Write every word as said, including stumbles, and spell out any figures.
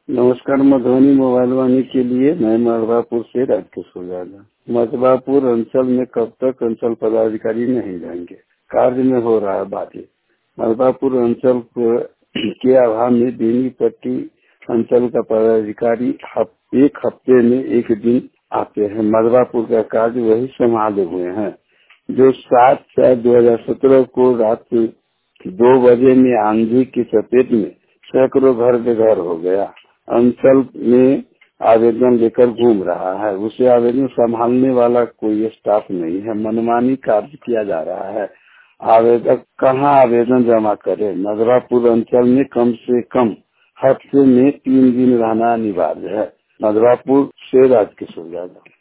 नमस्कार। मधुबनी मोबाइल वाणी के लिए मैं मधवापुर से राजकिशोर यादव। मधवापुर अंचल में कब तक अंचल पदाधिकारी नहीं रहेंगे, कार्य में हो रहा है बाधित। मधवापुर अंचल के अभाव में बेनीपट्टी अंचल का पदाधिकारी हफ, एक हफ्ते में एक दिन आते हैं। मधवापुर का कार्य वही संभाले हुए हैं जो सात चार दो हजार सत्रह को रात दो बजे में आंधी की चपेट में सैकड़ों घर बेघर हो गया। अंचल में आवेदन लेकर घूम रहा है, उसे आवेदन संभालने वाला कोई स्टाफ नहीं है। मनमानी कार्य किया जा रहा है। आवेदक कहाँ आवेदन जमा करे। मधवापुर अंचल में कम से कम हफ्ते में तीन दिन रहना अनिवार्य है। मधवापुर से राजकिशोर यादव।